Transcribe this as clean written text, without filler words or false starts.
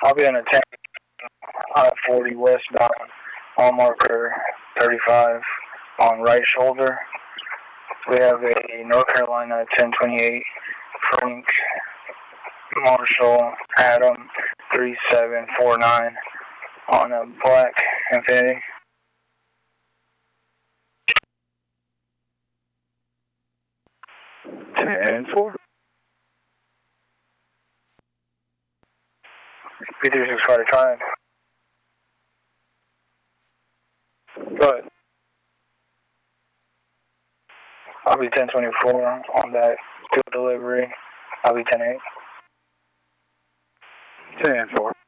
I'll be on a 10 I-40 westbound on marker 35 on right shoulder. We have a North Carolina 1028 Frank Marshall Adam 3749 on a black Infiniti. 10-4. B36 trying. Go ahead. I'll be 1024 on that delivery. I'll be 10-8. 10-4.